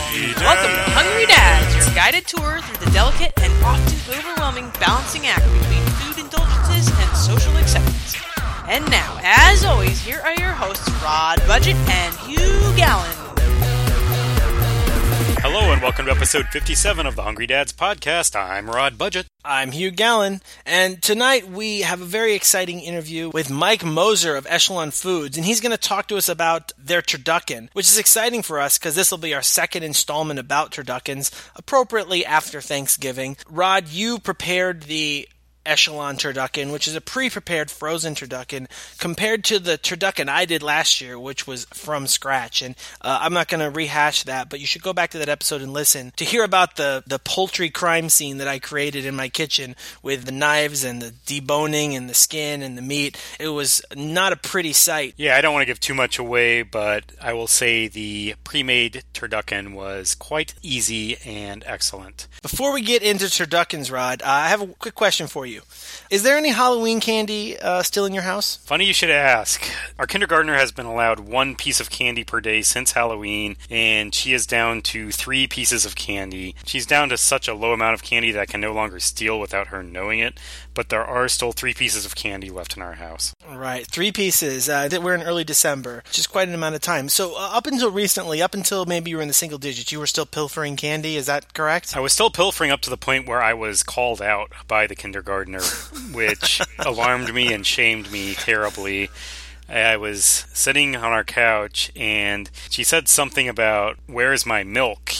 Welcome to Hungry Dads, your guided tour through the delicate and often overwhelming balancing act between food indulgences and social acceptance. And now, as always, here are your hosts, Rod Budget and Hugh Gallen. Hello and welcome to episode 57 of the Hungry Dads podcast. I'm Rod Budget. I'm Hugh Gallen, and tonight we have a very exciting interview with Mike Moser of Echelon Foods, and he's going to talk to us about their turducken, which is exciting for us because this will be our second installment about turduckens, appropriately after Thanksgiving. Rod, you prepared the Echelon turducken, which is a pre-prepared frozen turducken, compared to the turducken I did last year, which was from scratch. And I'm not going to rehash that, but you should go back to that episode and listen to hear about the poultry crime scene that I created in my kitchen with the knives and the deboning and the skin and the meat. It was not a pretty sight. Yeah, I don't want to give too much away, but I will say the pre-made turducken was quite easy and excellent. Before we get into turduckens, Rod, I have a quick question for you. Is there any Halloween candy still in your house? Funny you should ask. Our kindergartner has been allowed one piece of candy per day since Halloween, and she is down to 3 pieces of candy. She's down to such a low amount of candy that I can no longer steal without her knowing it, but there are still 3 pieces of candy left in our house. Right, 3 pieces. We're in early December, which is quite an amount of time. So up until recently, up until maybe you were in the single digits, you were still pilfering candy, is that correct? I was still pilfering up to the point where I was called out by the kindergartner, which alarmed me and shamed me terribly. I was sitting on our couch, and she said something about, "Where's my milk,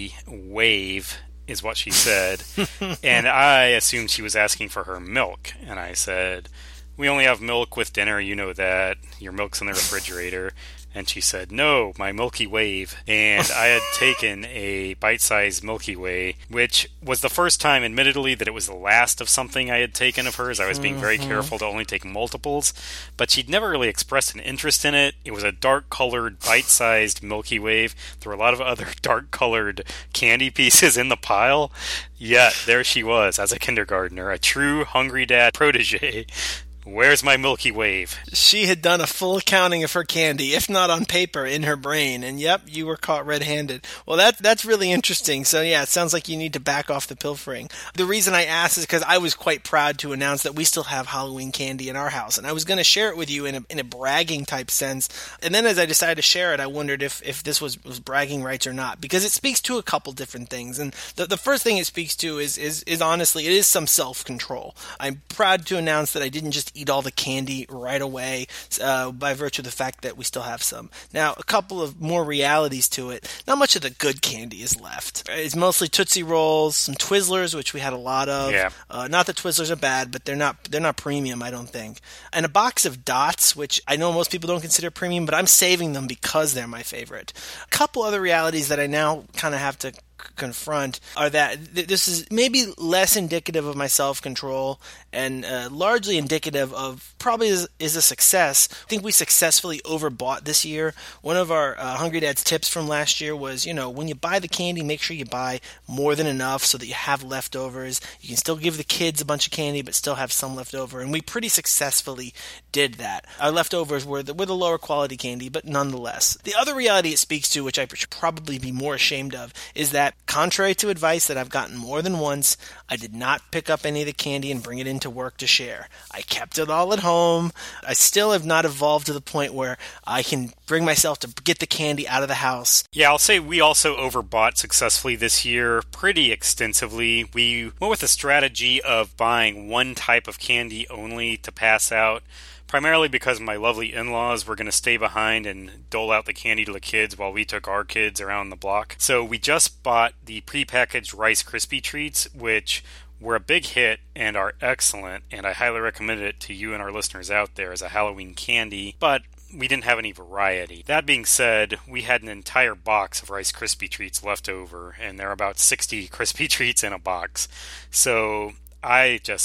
wave," is what she said. And I assumed she was asking for her milk. And I said, "We only have milk with dinner, you know that. Your milk's in the refrigerator." And she said, "No, my Milky Wave." And I had taken a bite-sized Milky Way, which was the first time, admittedly, that it was the last of something I had taken of hers. I was being very careful to only take multiples. But she'd never really expressed an interest in it. It was a dark-colored, bite-sized Milky Wave. There were a lot of other dark-colored candy pieces in the pile. Yet, there she was, as a kindergartner, a true Hungry Dad protege. Where's my Milky Wave? She had done a full accounting of her candy, if not on paper, in her brain. And yep, you were caught red-handed. Well, that's really interesting. So yeah, it sounds like you need to back off the pilfering. The reason I asked is because I was quite proud to announce that we still have Halloween candy in our house. And I was going to share it with you in a bragging type sense. And then as I decided to share it, I wondered if this was bragging rights or not. Because it speaks to a couple different things. And the first thing it speaks to is honestly, it is some self-control. I'm proud to announce that I didn't just eat all the candy right away by virtue of the fact that we still have some. Now, a couple of more realities to it. Not much of the good candy is left. It's mostly Tootsie Rolls, some Twizzlers, which we had a lot of. Yeah. Not that Twizzlers are bad, but they're not premium, I don't think. And a box of Dots, which I know most people don't consider premium, but I'm saving them because they're my favorite. A couple other realities that I now kind of have to confront are that this is maybe less indicative of my self-control and largely indicative of probably is a success. I think we successfully overbought this year. One of our Hungry Dad's tips from last year was, when you buy the candy, make sure you buy more than enough so that you have leftovers. You can still give the kids a bunch of candy, but still have some left over. And we pretty successfully did that. Our leftovers were the lower quality candy, but nonetheless. The other reality it speaks to, which I should probably be more ashamed of, is that contrary to advice that I've gotten more than once, I did not pick up any of the candy and bring it into work to share. I kept it all at home. I still have not evolved to the point where I can bring myself to get the candy out of the house. Yeah, I'll say we also overbought successfully this year pretty extensively. We went with a strategy of buying one type of candy only to pass out, primarily because my lovely in-laws were going to stay behind and dole out the candy to the kids while we took our kids around the block. So we just bought the prepackaged Rice Krispie Treats, which were a big hit and are excellent, and I highly recommend it to you and our listeners out there as a Halloween candy, but we didn't have any variety. That being said, we had an entire box of Rice Krispie Treats left over, and there are about 60 Krispie Treats in a box. So I just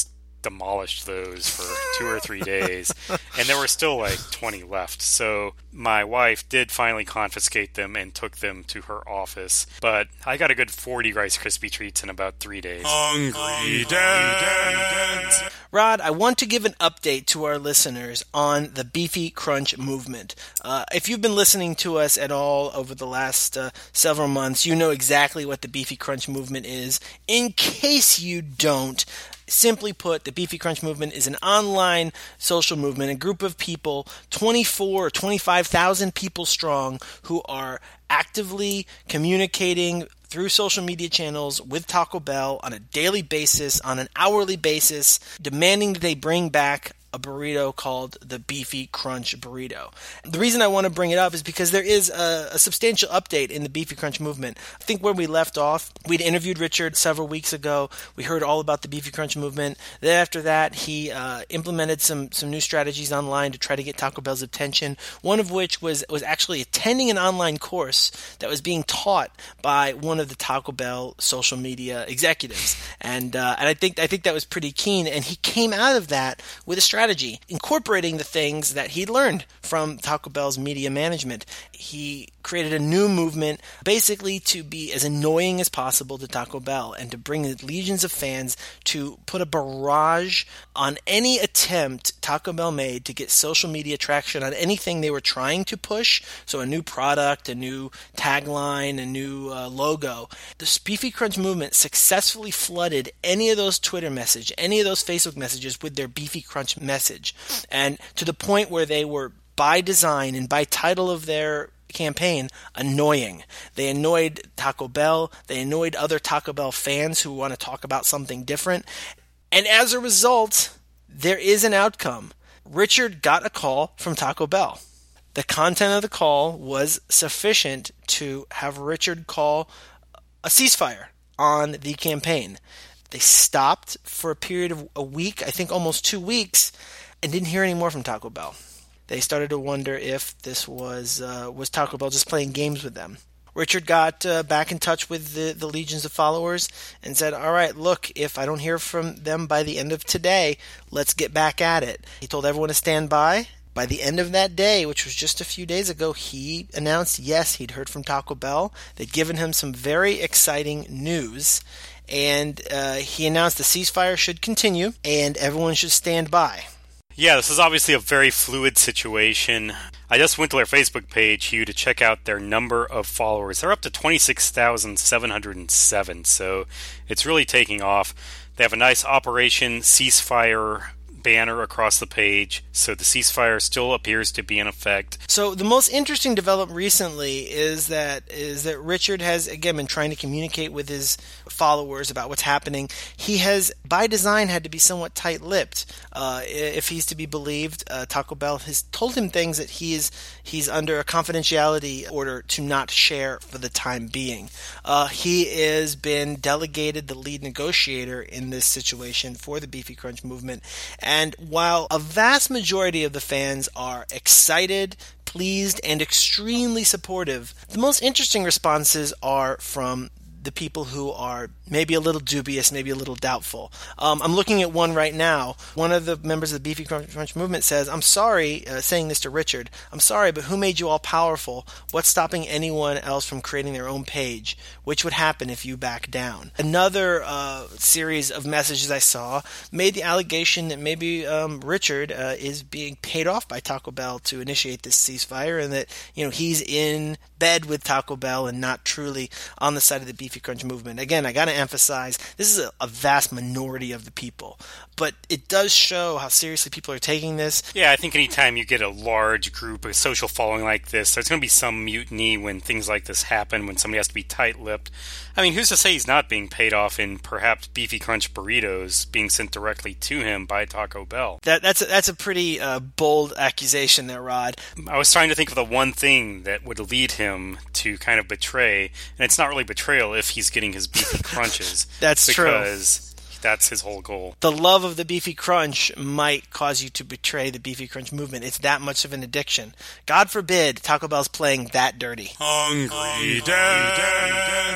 demolished those for 2 or 3 days, and there were still like 20 left. So my wife did finally confiscate them and took them to her office. But I got a good 40 Rice Krispie treats in about 3 days. Hungry Dads. Rod, I want to give an update to our listeners on the Beefy Crunch movement. If you've been listening to us at all over the last several months, you know exactly what the Beefy Crunch movement is. In case you don't, simply put, the Beefy Crunch movement is an online social movement, a group of people, 24 or 25,000 people strong, who are actively communicating through social media channels with Taco Bell on a daily basis, on an hourly basis, demanding that they bring back a burrito called the Beefy Crunch Burrito. The reason I want to bring it up is because there is a substantial update in the Beefy Crunch movement. I think where we left off, we'd interviewed Richard several weeks ago. We heard all about the Beefy Crunch movement. Then after that, he implemented some new strategies online to try to get Taco Bell's attention, one of which was actually attending an online course that was being taught by one of the Taco Bell social media executives. And I think that was pretty keen, and he came out of that with a strategy incorporating the things that he'd learned from Taco Bell's media management. He created a new movement basically to be as annoying as possible to Taco Bell and to bring legions of fans to put a barrage on any attempt Taco Bell made to get social media traction on anything they were trying to push. So a new product, a new tagline, a new logo. The Beefy Crunch movement successfully flooded any of those Twitter messages, any of those Facebook messages with their Beefy Crunch message. And to the point where they were, by design and by title of their campaign, annoying. They annoyed Taco Bell. They annoyed other Taco Bell fans who want to talk about something different. And as a result, there is an outcome. Richard got a call from Taco Bell. The content of the call was sufficient to have Richard call a ceasefire on the campaign. They stopped for a period of a week, I think almost 2 weeks, and didn't hear any more from Taco Bell. They started to wonder if this was Taco Bell just playing games with them. Richard got back in touch with the legions of followers and said, all right, look, if I don't hear from them by the end of today, let's get back at it. He told everyone to stand by. By the end of that day, which was just a few days ago, he announced, yes, he'd heard from Taco Bell. They'd given him some very exciting news. And he announced the ceasefire should continue and everyone should stand by. Yeah, this is obviously a very fluid situation. I just went to their Facebook page, Hugh, to check out their number of followers. They're up to 26,707, so it's really taking off. They have a nice Operation Ceasefire banner across the page, so the ceasefire still appears to be in effect. So the most interesting development recently is that Richard has again been trying to communicate with his followers about what's happening. He has, by design, had to be somewhat tight-lipped. If he's to be believed, Taco Bell has told him things that he's under a confidentiality order to not share for the time being. He has been delegated the lead negotiator in this situation for the Beefy Crunch movement. And while a vast majority of the fans are excited, pleased, and extremely supportive, the most interesting responses are from the people who are maybe a little dubious, maybe a little doubtful. I'm looking at one right now. One of the members of the Beefy Crunch movement says, I'm sorry, saying this to Richard, I'm sorry, but who made you all powerful? What's stopping anyone else from creating their own page? Which would happen if you back down? Another series of messages I saw made the allegation that maybe Richard is being paid off by Taco Bell to initiate this ceasefire, and that he's in bed with Taco Bell and not truly on the side of the Beefy Crunch movement. Again, I got to emphasize, this is a vast minority of the people, but it does show how seriously people are taking this. Yeah, I think anytime you get a large group, a social following like this, there's going to be some mutiny when things like this happen, when somebody has to be tight-lipped. I mean, who's to say he's not being paid off in perhaps Beefy Crunch burritos being sent directly to him by Taco Bell? That's a pretty bold accusation there, Rod. I was trying to think of the one thing that would lead him to kind of betray, and it's not really betrayal if he's getting his Beefy Crunches. That's true. Because that's his whole goal. The love of the Beefy Crunch might cause you to betray the Beefy Crunch movement. It's that much of an addiction. God forbid Taco Bell's playing that dirty. Hungry Dads.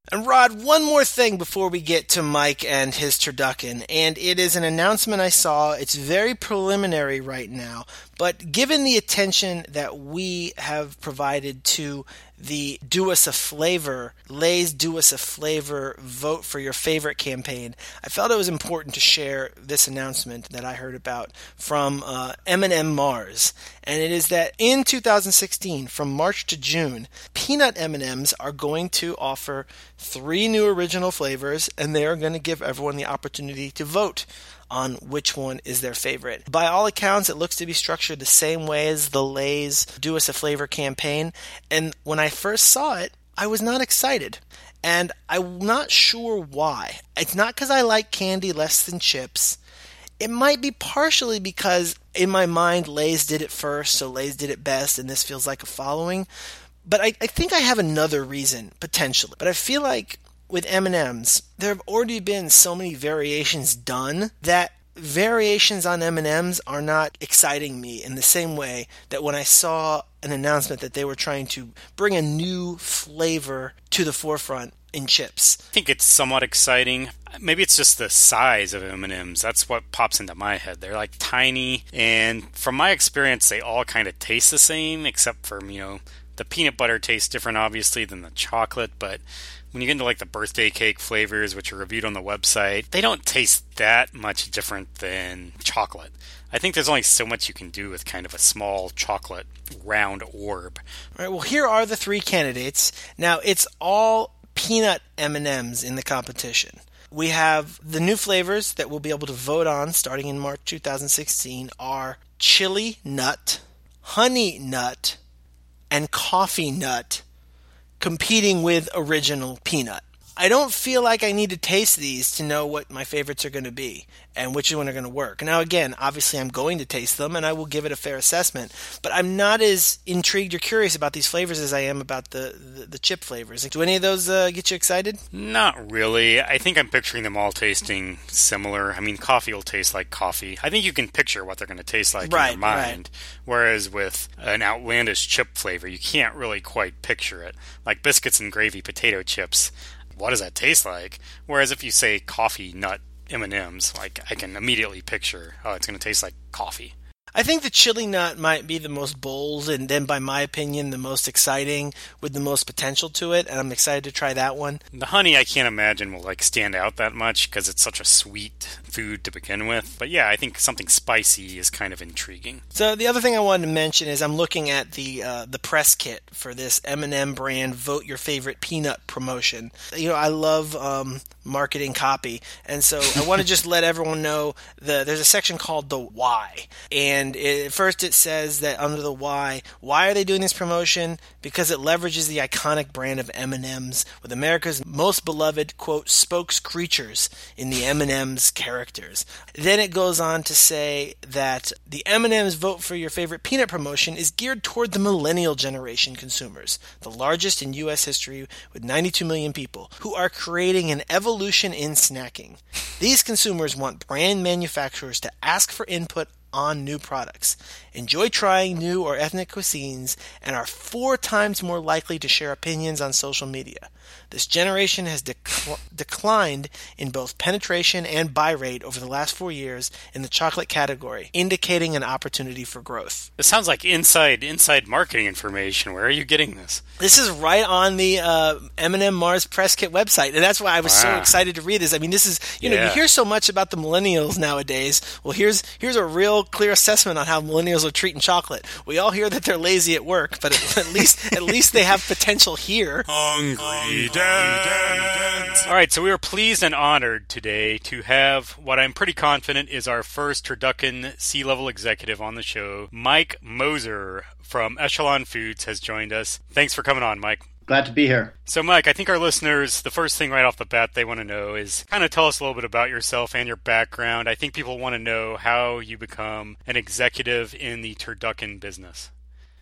And Rod, one more thing before we get to Mike and his turducken, and it is an announcement I saw. It's very preliminary right now, but given the attention that we have provided to the Do Us a Flavor, Lay's Do Us a Flavor Vote for Your Favorite campaign, I felt it was important to share this announcement that I heard about from M&M Mars. And it is that in 2016, from March to June, peanut M&Ms are going to offer 3 new original flavors, and they are going to give everyone the opportunity to vote on which one is their favorite. By all accounts, it looks to be structured the same way as the Lay's Do Us a Flavor campaign, and when I first saw it, I was not excited. And I'm not sure why. It's not because I like candy less than chips. It might be partially because, in my mind, Lay's did it first, so Lay's did it best, and this feels like a following. But I think I have another reason, potentially. But I feel like with M&Ms, there have already been so many variations done that variations on M&Ms are not exciting me in the same way that when I saw an announcement that they were trying to bring a new flavor to the forefront in chips. I think it's somewhat exciting. Maybe it's just the size of M&Ms. That's what pops into my head. They're like tiny, and from my experience, they all kind of taste the same, except for, the peanut butter tastes different, obviously, than the chocolate, but when you get into like the birthday cake flavors, which are reviewed on the website, they don't taste that much different than chocolate. I think there's only so much you can do with kind of a small chocolate round orb. All right, well, here are the 3 candidates. Now, it's all peanut M&Ms in the competition. We have the new flavors that we'll be able to vote on starting in March 2016 are chili nut, honey nut, and coffee nut, competing with original peanut. I don't feel like I need to taste these to know what my favorites are going to be and which one are going to work. Now, again, obviously I'm going to taste them and I will give it a fair assessment, but I'm not as intrigued or curious about these flavors as I am about the chip flavors. Do any of those get you excited? Not really. I think I'm picturing them all tasting similar. I mean, coffee will taste like coffee. I think you can picture what they're going to taste like in your mind, whereas with an outlandish chip flavor, you can't really quite picture it. Like biscuits and gravy potato chips, what does that taste like? Whereas if you say coffee nut M&Ms, like I can immediately picture, it's going to taste like coffee. I think the chili nut might be the most bold and then, by my opinion, the most exciting with the most potential to it, and I'm excited to try that one. The honey I can't imagine will stand out that much because it's such a sweet food to begin with. But yeah, I think something spicy is kind of intriguing. So the other thing I wanted to mention is I'm looking at the press kit for this M&M brand Vote Your Favorite Peanut promotion. I love marketing copy, and so I want to just let everyone know there's a section called the why, and first it says that under the why are they doing this promotion? Because it leverages the iconic brand of M&Ms with America's most beloved, quote, spokes creatures in the M&Ms characters. Then it goes on to say that the M&Ms Vote for Your Favorite Peanut promotion is geared toward the millennial generation consumers, the largest in U.S. history with 92 million people, who are creating an evolution in snacking. These consumers want brand manufacturers to ask for input on new products, enjoy trying new or ethnic cuisines, and are 4 times more likely to share opinions on social media. This generation has declined in both penetration and buy rate over the last 4 years in the chocolate category, indicating an opportunity for growth. This sounds like inside marketing information. Where are you getting this? This is right on the M&M Mars Press Kit website, and that's why I was so excited to read this. I mean, this is, you hear so much about the millennials nowadays. Well, here's a real clear assessment on how millennials are treating chocolate. We all hear that they're lazy at work, but at least they have potential here. Hungry Dads. All right, so we are pleased and honored today to have what I'm pretty confident is our first turducken C-level executive on the show. Mike Moser from Echelon Foods has joined us. Thanks for coming on, Mike. Glad to be here. So, Mike, I think our listeners, the first thing right off the bat they want to know is kind of tell us a little bit about yourself and your background. I think people want to know how you become an executive in the turducken business.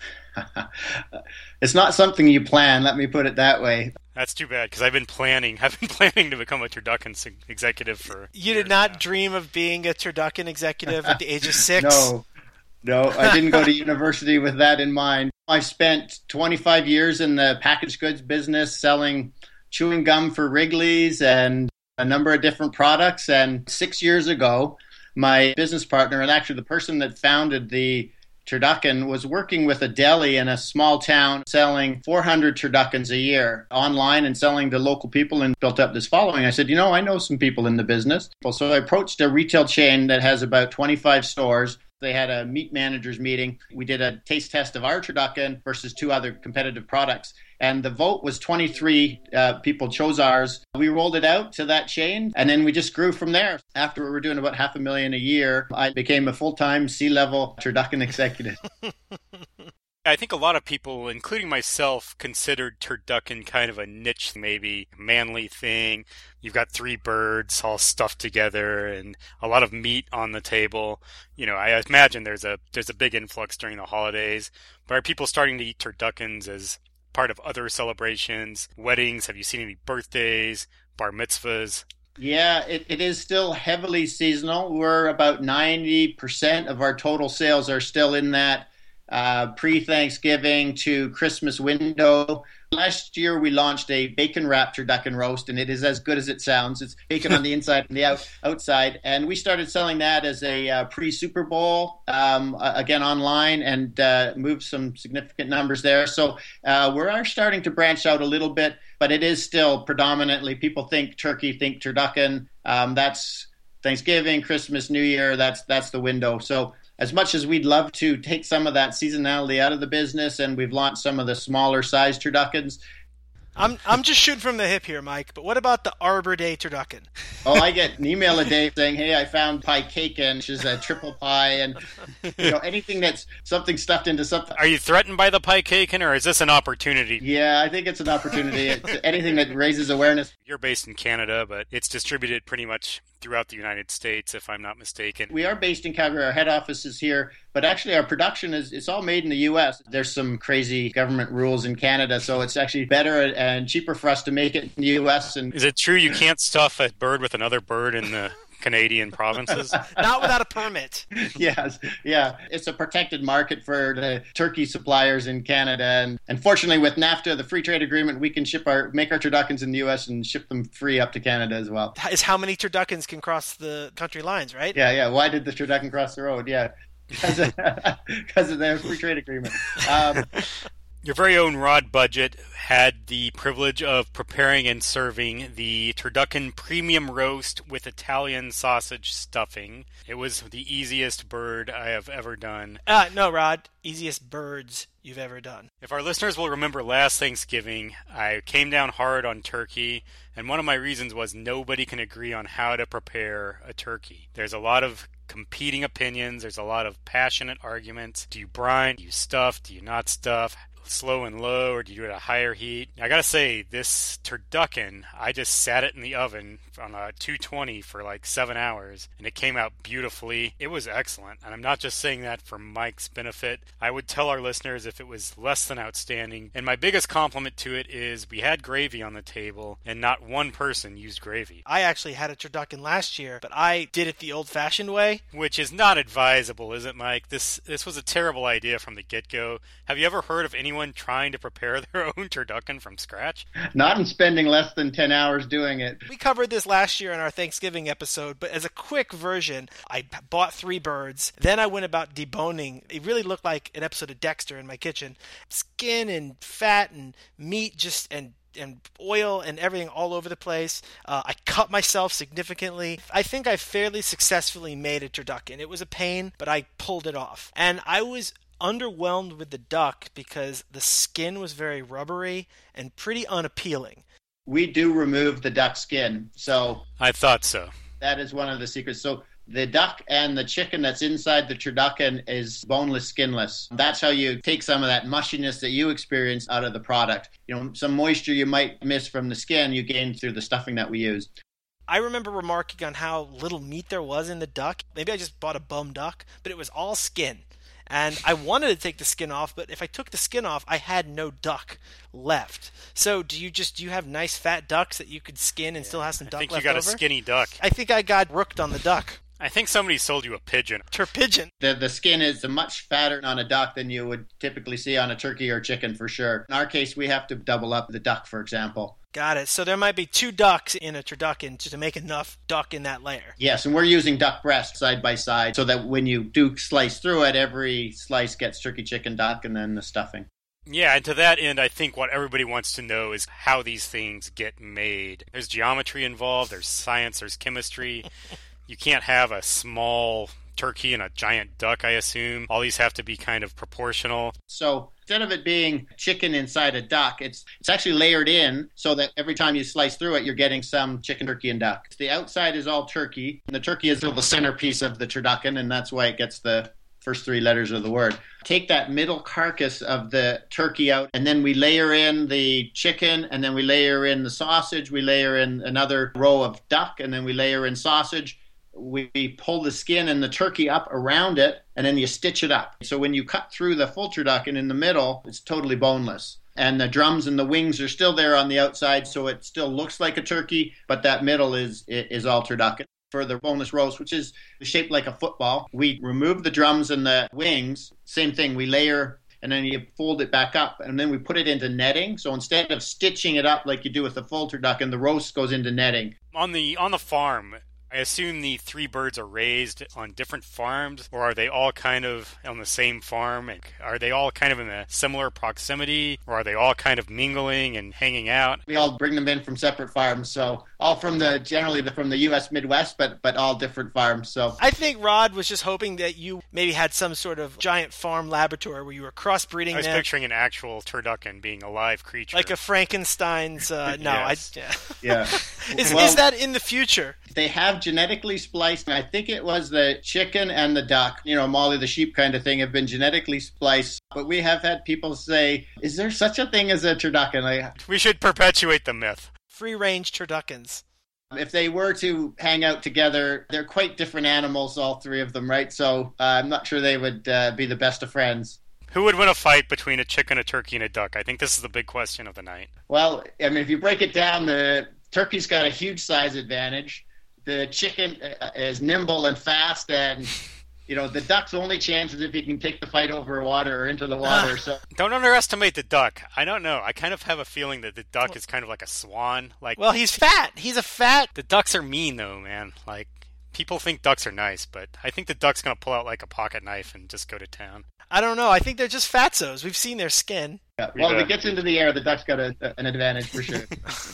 It's not something you plan, let me put it that way. That's too bad, because I've been planning to become a turducken executive for You did not dream of being a turducken executive at the age of 6? No, I didn't go to university with that in mind. I spent 25 years in the packaged goods business selling chewing gum for Wrigley's and a number of different products. And 6 years ago, my business partner, and actually the person that founded the turducken, was working with a deli in a small town selling 400 turduckens a year online and selling to local people, and built up this following. I said, I know some people in the business. So I approached a retail chain that has about 25 stores. They had a meat managers meeting. We did a taste test of our turducken versus 2 other competitive products. And the vote was 23 people chose ours. We rolled it out to that chain, and then we just grew from there. After we were doing about $500,000 a year, I became a full-time C-level turducken executive. I think a lot of people, including myself, considered turducken kind of a niche, maybe manly thing. You've got 3 birds all stuffed together and a lot of meat on the table. I imagine there's a big influx during the holidays. But are people starting to eat turduckens as part of other celebrations, weddings? Have you seen any birthdays, bar mitzvahs? Yeah, it is still heavily seasonal. We're about 90% of our total sales are still in that pre-Thanksgiving to Christmas window. Last year, we launched a bacon-wrapped turducken roast, and it is as good as it sounds. It's bacon on the inside and the outside. And we started selling that as a pre-Super Bowl, again, online, and moved some significant numbers there. So we are starting to branch out a little bit, but it is still predominantly, people think turkey, think turducken. That's Thanksgiving, Christmas, New Year, that's the window. So as much as we'd love to take some of that seasonality out of the business, and we've launched some of the smaller size turduckens. I'm just shooting from the hip here, Mike, but what about the Arbor Day turducken? Oh, I get an email a day saying, hey, I found pie cake, and which is a triple pie, and anything that's something stuffed into something. Are you threatened by the pie caking, or is this an opportunity? Yeah, I think it's an opportunity. It's anything that raises awareness. You're based in Canada, but it's distributed pretty much throughout the United States, if I'm not mistaken. We are based in Calgary. Our head office is here, but actually our production it's all made in the U.S. There's some crazy government rules in Canada, so it's actually better and cheaper for us to make it in the U.S. And is it true you can't stuff a bird with another bird in the Canadian provinces? Not without a permit. Yes, yeah. It's a protected market for the turkey suppliers in Canada. And unfortunately, with NAFTA, the free trade agreement, we can make our turduckens in the U.S. and ship them free up to Canada as well. Is how many turduckens can cross the country lines, right? Yeah. Why did the turducken cross the road? Yeah, because of the free trade agreement. Your very own Rod Budget had the privilege of preparing and serving the turducken premium roast with Italian sausage stuffing. It was the easiest bird I have ever done. No, Rod. Easiest birds you've ever done. If our listeners will remember last Thanksgiving, I came down hard on turkey, and one of my reasons was nobody can agree on how to prepare a turkey. There's a lot of competing opinions. There's a lot of passionate arguments. Do you brine? Do you stuff? Do you not stuff? Slow and low, or do you do it at a higher heat? I gotta say, this turducken, I just sat it in the oven on a 220 for like 7 hours, and it came out beautifully. It was excellent, and I'm not just saying that for Mike's benefit. I would tell our listeners if it was less than outstanding, and my biggest compliment to it is we had gravy on the table, and not one person used gravy. I actually had a turducken last year, but I did it the old-fashioned way. Which is not advisable, is it, Mike? This was a terrible idea from the get-go. Have you ever heard of anyone trying to prepare their own turducken from scratch? Not in spending less than 10 hours doing it. We covered this last year in our Thanksgiving episode, but as a quick version, I bought 3 birds. Then I went about deboning. It really looked like an episode of Dexter in my kitchen. Skin and fat and meat and oil and everything all over the place. I cut myself significantly. I think I fairly successfully made a turducken. It was a pain, but I pulled it off. And I was underwhelmed with the duck because the skin was very rubbery and pretty unappealing. We do remove the duck skin, so I thought so. That is one of the secrets. So the duck and the chicken that's inside the turducken is boneless, skinless. That's how you take some of that mushiness that you experience out of the product. Some moisture you might miss from the skin, you gain through the stuffing that we use. I remember remarking on how little meat there was in the duck. Maybe I just bought a bum duck, but it was all skin. And I wanted to take the skin off, but if I took the skin off, I had no duck left. So do you have nice fat ducks that you could skin and still have some duck left over? I think you got a skinny duck. I think I got rooked on the duck. I think somebody sold you a pigeon. Turpigeon. The skin is much fatter on a duck than you would typically see on a turkey or chicken for sure. In our case, we have to double up the duck, for example. Got it. So there might be 2 ducks in a turducken to make enough duck in that layer. Yes, and we're using duck breast side by side so that when you do slice through it, every slice gets turkey, chicken, duck, and then the stuffing. Yeah, and to that end, I think what everybody wants to know is how these things get made. There's geometry involved, there's science, there's chemistry. You can't have a small turkey and a giant duck, I assume. All these have to be kind of proportional. So instead of it being chicken inside a duck, it's actually layered in so that every time you slice through it, you're getting some chicken, turkey, and duck. The outside is all turkey, and the turkey is the centerpiece of the turducken, and that's why it gets the first 3 letters of the word. Take that middle carcass of the turkey out, and then we layer in the chicken, and then we layer in the sausage, we layer in another row of duck, and then we layer in sausage. We pull the skin and the turkey up around it, and then you stitch it up. So when you cut through the full turducken in the middle, it's totally boneless. And the drums and the wings are still there on the outside, so it still looks like a turkey, but that middle is all turducken. For the boneless roast, which is shaped like a football, we remove the drums and the wings. Same thing, we layer, and then you fold it back up, and then we put it into netting. So instead of stitching it up like you do with the full turducken, the roast goes into netting. On the farm, I assume the 3 birds are raised on different farms, or are they all kind of on the same farm? Are they all kind of in a similar proximity, or are they all kind of mingling and hanging out? We all bring them in from separate farms, so all from generally from the U.S. Midwest, but all different farms. So I think Rod was just hoping that you maybe had some sort of giant farm laboratory where you were crossbreeding them. I was picturing an actual turducken being a live creature. Like a Frankenstein's, Yes. yeah. Is that in the future? They have genetically spliced, and I think it was the chicken and the duck, Molly the sheep kind of thing, have been genetically spliced. But we have had people say, is there such a thing as a turducken? We should perpetuate the myth. Free-range turduckens. If they were to hang out together, they're quite different animals, all 3 of them, right? So I'm not sure they would be the best of friends. Who would win a fight between a chicken, a turkey, and a duck? I think this is the big question of the night. Well, I mean, if you break it down, the turkey's got a huge size advantage. The chicken is nimble and fast, and the duck's only chance is if he can take the fight over water or into the water. So don't underestimate the duck. I don't know. I kind of have a feeling that the duck is kind of like a swan. Well, he's fat. He's a fat. The ducks are mean, though, man. People think ducks are nice, but I think the duck's going to pull out like a pocket knife and just go to town. I don't know. I think they're just fatzos. We've seen their skin. Yeah. Well, if it gets into the air, the duck's got an advantage for sure.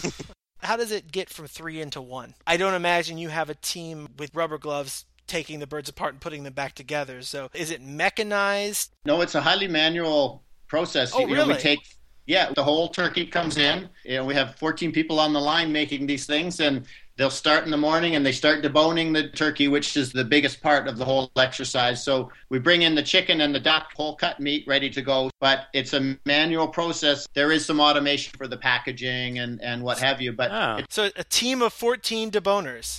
How does it get from 3 into 1? I don't imagine you have a team with rubber gloves taking the birds apart and putting them back together. So is it mechanized? No, it's a highly manual process. Oh, really? The whole turkey comes in. We have 14 people on the line making these things, and they'll start in the morning and they start deboning the turkey, which is the biggest part of the whole exercise. So we bring in the chicken and the duck, whole cut meat, ready to go. But it's a manual process. There is some automation for the packaging and what have you. But So a team of 14 deboners.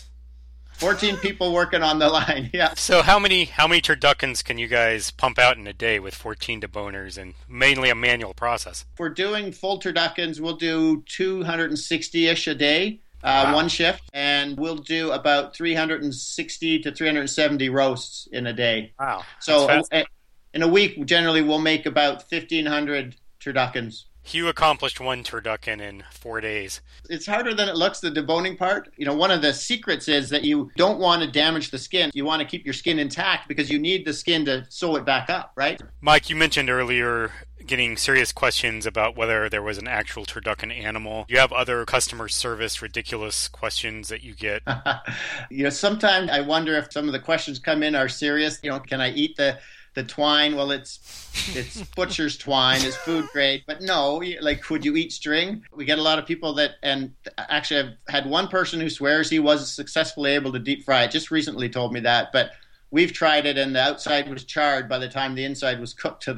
14 people working on the line, yeah. So how many turduckens can you guys pump out in a day with 14 deboners and mainly a manual process? If we're doing full turduckens, we'll do 260-ish a day. Wow. One shift, and we'll do about 360 to 370 roasts in a day. Wow. So in a week, generally, we'll make about 1,500 turduckens. Hugh accomplished 1 turducken in 4 days. It's harder than it looks, the deboning part. One of the secrets is that you don't want to damage the skin. You want to keep your skin intact because you need the skin to sew it back up, right? Mike, you mentioned earlier getting serious questions about whether there was an actual turducken animal. You have other customer service ridiculous questions that you get. Sometimes I wonder if some of the questions come in are serious. Can I eat the twine? Well, it's butcher's twine, it's food grade, but no, would you eat string? We get a lot of people and actually I've had one person who swears he was successfully able to deep fry it, just recently told me that, but we've tried it and the outside was charred by the time the inside was cooked to the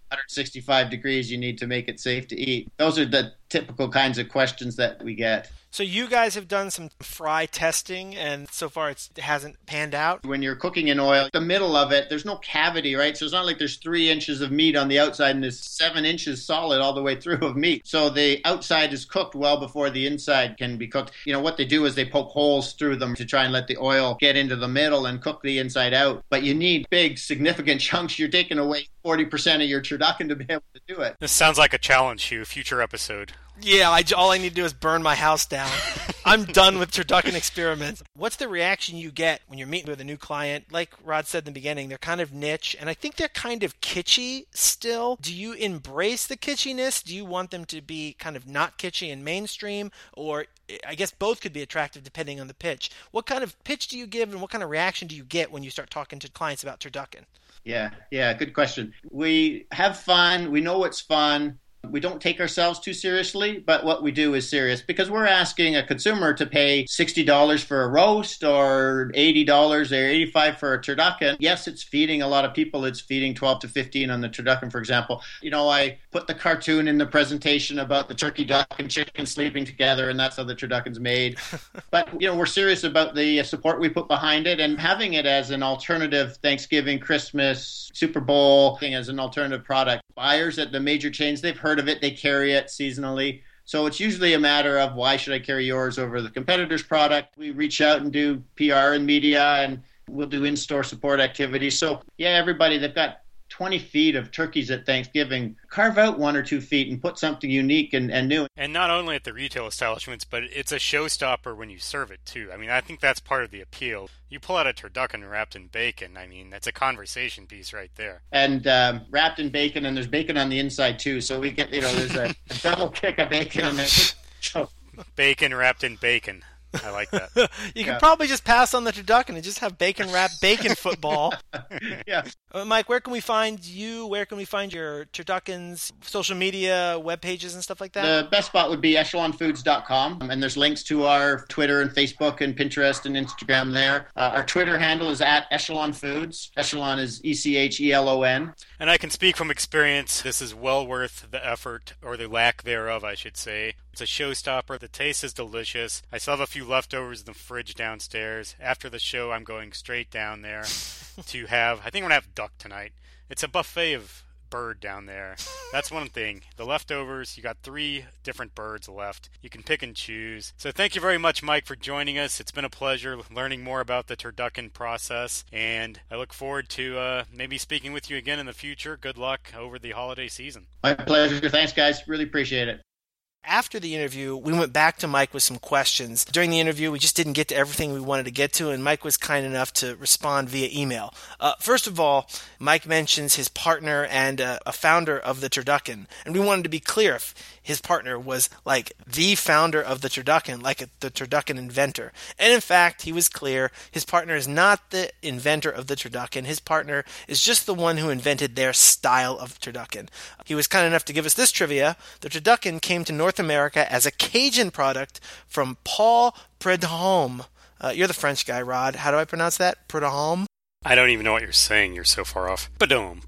165 degrees you need to make it safe to eat? Those are the typical kinds of questions that we get. So you guys have done some fry testing, and so far it hasn't panned out? When you're cooking in oil, the middle of it, there's no cavity, right? So it's not like there's 3 inches of meat on the outside and there's 7 inches solid all the way through of meat. So the outside is cooked well before the inside can be cooked. What they do is they poke holes through them to try and let the oil get into the middle and cook the inside out. But you need big, significant chunks. You're taking away 40% of your turducken to be able to do it. This sounds like a challenge, Hugh. Future episode. Yeah, all I need to do is burn my house down. I'm done with turducken experiments. What's the reaction you get when you're meeting with a new client? Like Rod said in the beginning, they're kind of niche, and I think they're kind of kitschy still. Do you embrace the kitschiness? Do you want them to be kind of not kitschy and mainstream? Or I guess both could be attractive depending on the pitch. What kind of pitch do you give, and what kind of reaction do you get when you start talking to clients about turducken? Yeah, good question. We have fun. We know it's fun. We don't take ourselves too seriously, but what we do is serious because we're asking a consumer to pay $60 for a roast or $80 or $85 for a turducken. Yes, it's feeding a lot of people. It's feeding 12 to 15 on the turducken, for example. I put the cartoon in the presentation about the turkey, duck, and chicken sleeping together, and that's how the turducken's made. But, we're serious about the support we put behind it and having it as an alternative Thanksgiving, Christmas, Super Bowl thing as an alternative product. Buyers at the major chains, they've heard of it, they carry it seasonally. So it's usually a matter of why should I carry yours over the competitor's product? We reach out and do PR and media, and we'll do in-store support activities. So everybody, they've got 20 feet of turkeys at Thanksgiving. Carve out 1 or 2 feet and put something unique and new. And not only at the retail establishments, but it's a showstopper when you serve it too. I mean, I think that's part of the appeal. You pull out a turducken wrapped in bacon. I mean, that's a conversation piece right there. And wrapped in bacon, and there's bacon on the inside too. So we get, there's a double kick of bacon in there. Bacon wrapped in bacon. I like that. You can probably just pass on the turducken and just have bacon-wrapped bacon football. Yeah. Mike, where can we find you? Where can we find your turduckens, social media, web pages, and stuff like that? The best spot would be echelonfoods.com, and there's links to our Twitter and Facebook and Pinterest and Instagram there. Our Twitter handle is at Echelon Foods. Echelon is ECHELON. And I can speak from experience. This is well worth the effort, or the lack thereof, I should say. It's a showstopper. The taste is delicious. I still have a few leftovers in the fridge downstairs. After the show, I'm going straight down there to have, I think I'm going to have duck tonight. It's a buffet of bird down there. That's one thing. The leftovers, you got 3 different birds left. You can pick and choose. So thank you very much, Mike, for joining us. It's been a pleasure learning more about the turducken process, and I look forward to maybe speaking with you again in the future. Good luck over the holiday season. My pleasure. Thanks, guys. Really appreciate it. After the interview, we went back to Mike with some questions. During the interview, we just didn't get to everything we wanted to get to, and Mike was kind enough to respond via email. First of all, Mike mentions his partner and a founder of the turducken, and we wanted to be clear if his partner was like the founder of the turducken, like the turducken inventor. And in fact, he was clear, his partner is not the inventor of the turducken. His partner is just the one who invented their style of turducken. He was kind enough to give us this trivia. The turducken came to North America as a Cajun product from Paul Prudhomme. You're the French guy, Rod. How do I pronounce that? Prudhomme? I don't even know what you're saying. You're so far off. Padome.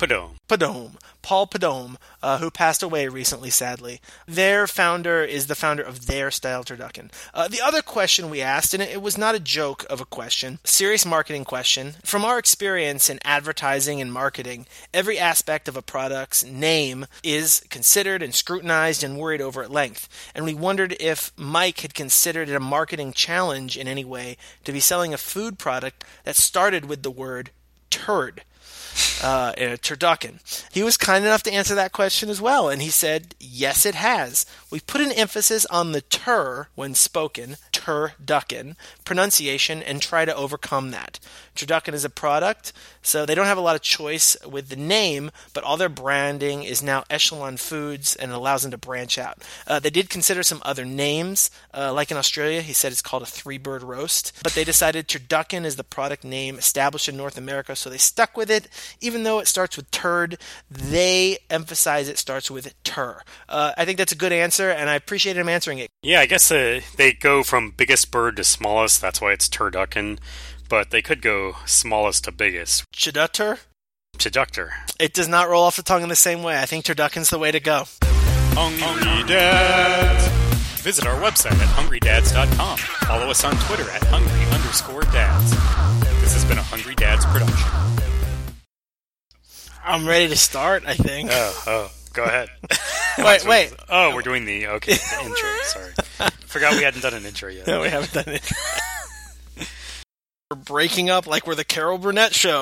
Paul Prudhomme, who passed away recently, sadly. Their founder is the founder of their style turducken. The other question we asked, and it was not a joke of a question, serious marketing question. From our experience in advertising and marketing, every aspect of a product's name is considered and scrutinized and worried over at length. And we wondered if Mike had considered it a marketing challenge in any way to be selling a food product that started with the word turd. Turducken. He was kind enough to answer that question as well, and he said, yes, it has. We put an emphasis on the tur when spoken, turducken, pronunciation, and try to overcome that. Turducken is a product, so they don't have a lot of choice with the name, but all their branding is now Echelon Foods, and it allows them to branch out. They did consider some other names, like in Australia, he said it's called a 3-bird roast, but they decided turducken is the product name established in North America, so they stuck with it. Even though it starts with turd, they emphasize it starts with tur. I think that's a good answer, and I appreciate him answering it. Yeah, I guess they go from biggest bird to smallest, that's why it's turducken, but they could go smallest to biggest. Chidutter? turducken. It does not roll off the tongue in the same way. I think turducken's the way to go. Hungry Dads. Visit our website at hungrydads.com. Follow us on Twitter at hungry_dads. This has been a Hungry Dads production. I'm ready to start, I think. Oh, go ahead. Wait. Oh, we're doing the intro. Sorry. Forgot we hadn't done an intro yet. No, we haven't done it. We're breaking up like we're the Carol Burnett Show.